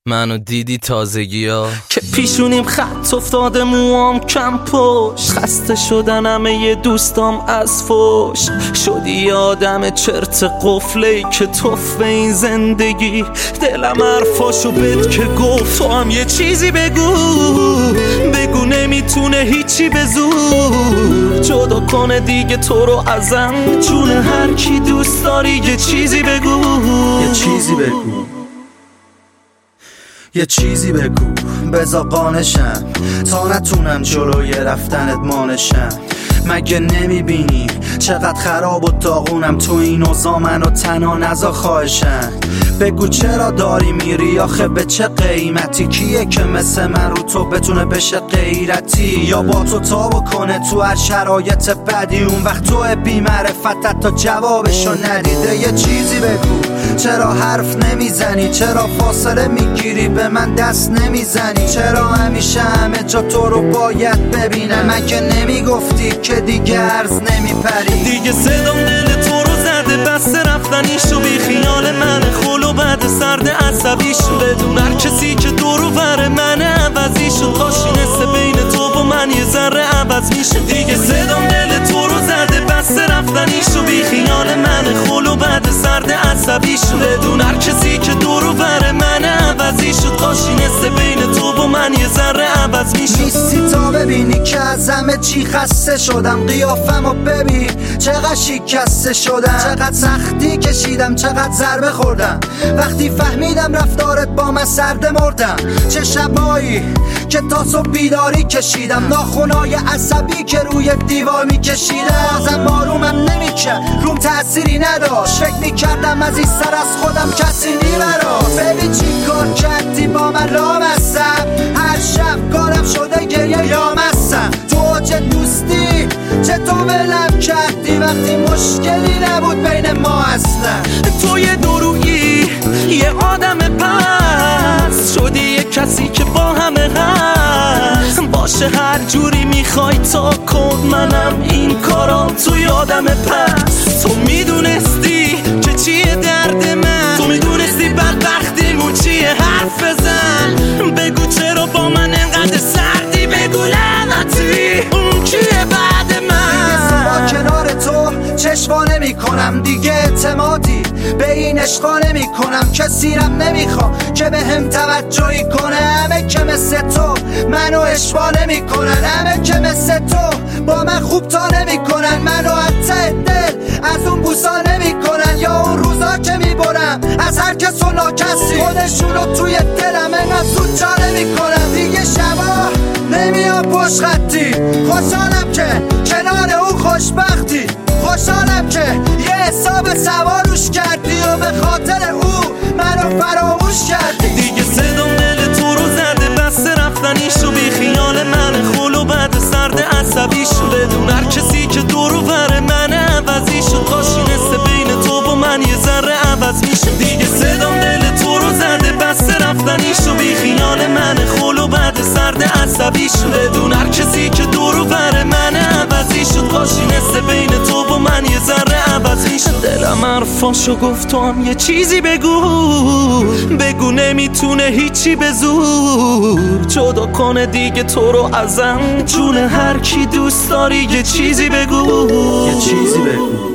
منو دیدی تازگی ها که پیشونیم خط افتاده، موام کم پشت، خسته شدن همه دوستام از فوش. شدی یه آدم چرت قفلی که توف این زندگی. دلم حرفاشو بد که گفت، تو هم یه چیزی بگو نمیتونه هیچی به زور جدا کنه دیگه تو رو ازم. جون هر کی دوست داری یه چیزی بگو، یه چیزی بگو، یه چیزی بگو بذار قانشم تا نتونم جلوی رفتنت مانشم. مگه نمیبینی چقدر خراب و داغونم تو این اوضاع؟ منو تنها نذار خواهشم. بگو چرا داری میری آخه به چه قیمتی؟ کیه که مثل من رو تو بتونه بشه غیرتی؟ یا با تو تابو کنه تو هر شرایط بدی؟ اون وقت تو بی معرفتت تا جوابشو ندیده. یه چیزی بگو چرا حرف نمیزنی؟ چرا فاصله میگیری به من دست نمیزنی؟ چرا همیشه همه جا تو رو باید ببینم؟ مگه نمیگفتی که دیگه عرض نمیپری؟ دیگه صدام دل تو رو زده، بس رفتنیشو بی خیال من خلو بعد سرد عصبیشو. بدون هر کسی که دورو بره من عوضی شد، کاشی نسه بین تو و من یه ذره عوض میشه. دیگه صدام دل تو رو زده، بس رفتنیشو بی خیال من خلو بعد سرد عصبیشو. بدون هر کسی که دورو بره من عوضی شد، کاشی نسه بین تو و من یه ذره عوض میشه. نیستی تا ببینی که از همه چی خسته شدم. قیافمو ببین چقدر شکسته شدم، چقدر سختی کشیدم، چقدر ضربه خوردم. وقتی فهمیدم رفتارت با من سرد مردم. چه شبایی که تا صبح بیداری کشیدم، ناخونای عصبی که روی دیوار میکشیدم. ازم آرومم نمیکرد، روم تأثیری نداشت. فکر میکردم از این سر از خودم کسی نیبراست. ببین چی کار کردی با من لامستم، هر شب کارم شده گریه یامستم. تو چه دوستی چه تو ولم کردی وقتی مشکلی نبود بین ما اصلا. تو یه درویی یه آدم پس شدی، یه کسی که با همه هست. باشه هر جوری میخوای تا کن، منم این کارام توی آدم پس. تو میدونستی که چیه درد من، تو میدونستی بدبختیمون چیه، حرف بزن. بگو چرا با من انقدر سردی، بگو لعنتی اون کیه بعد من. با کنار تو چشوا نمی کنم دیگه، اعتمادی به این عشقا نمی کنم. کسیرم نمیخوام که به هم توجهی کنه. همه که مثل تو منو اشوا نمی کنن، همه که مثل تو با من خوب تا نمی کنن. منو حتی دل از اون بوسا نمی کنن، یا اون روزا که می برم از هر کس و ناکسی خودشونو توی دلم انقدر زود جا نمی کنن. دیگه شبا نمیام پشت خطی، خوشحالم که کنار اون خوشبختی. خوشحالم که یه حساب سواروش کردی و به خاطر او منو فراموش کردی. دیگه صدام دل تو رو زده، بس رفتنیشو بی خیال من خلو بعد سرد عصبیشو. بدون هر کسی که دورو بره من عوضی شد، کاشی نسه بین تو و من یه ذره عوض میشه. دیگه صدام دل تو رو زده، بس رفتنیشو بی خیال من خلو بعد سرد عصبیشو. بدون هر کسی که دورو بره من عوضی شد، کاشی نسه بین تو و من یه ذره عوض میشه. دلم حرفاشو گفت، تو هم یه چیزی بگو نمیتونه هیچی به زور جدا کنه دیگه تو رو ازم. جون هر کی دوست داری یه چیزی بگو، یه چیزی بگو.